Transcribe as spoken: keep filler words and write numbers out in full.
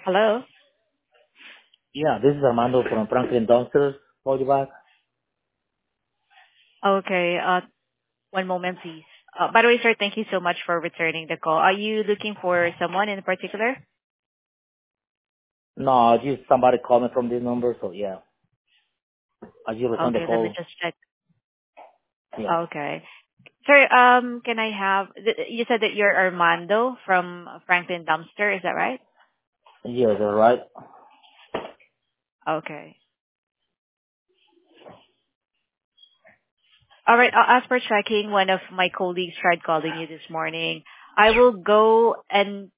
Hello? Yeah, this is Armando from Franklin Dumpsters. Call you back? Okay, uh, one moment, please. Uh, By the way, sir, thank you so much for returning the call. Are you looking for someone in particular? No, just somebody called me from this number, so yeah. I just returned the Okay, let me call. just check. Yeah. Okay. Sir, um, can I have... th- You said that you're Armando from Franklin Dumpster, is that right? Yeah, that's right. Okay. All right. uh, As per checking, one of my colleagues tried calling you this morning. I will go and